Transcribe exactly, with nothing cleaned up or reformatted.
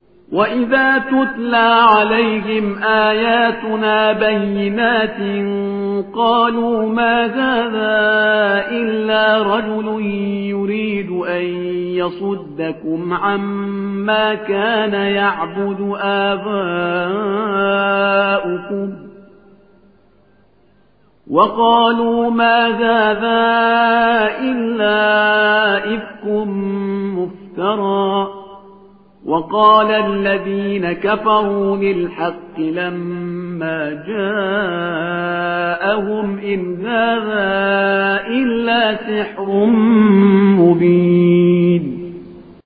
وإذا تتلى عليهم آياتنا بينات قالوا ما هذا إلا رجل يريد أن يصدكم عما كان يعبد آباؤكم وقالوا ما هذا إلا إفك مفترى وقال الذين كفروا للحق لما جاءهم إن هذا إلا سحر مبين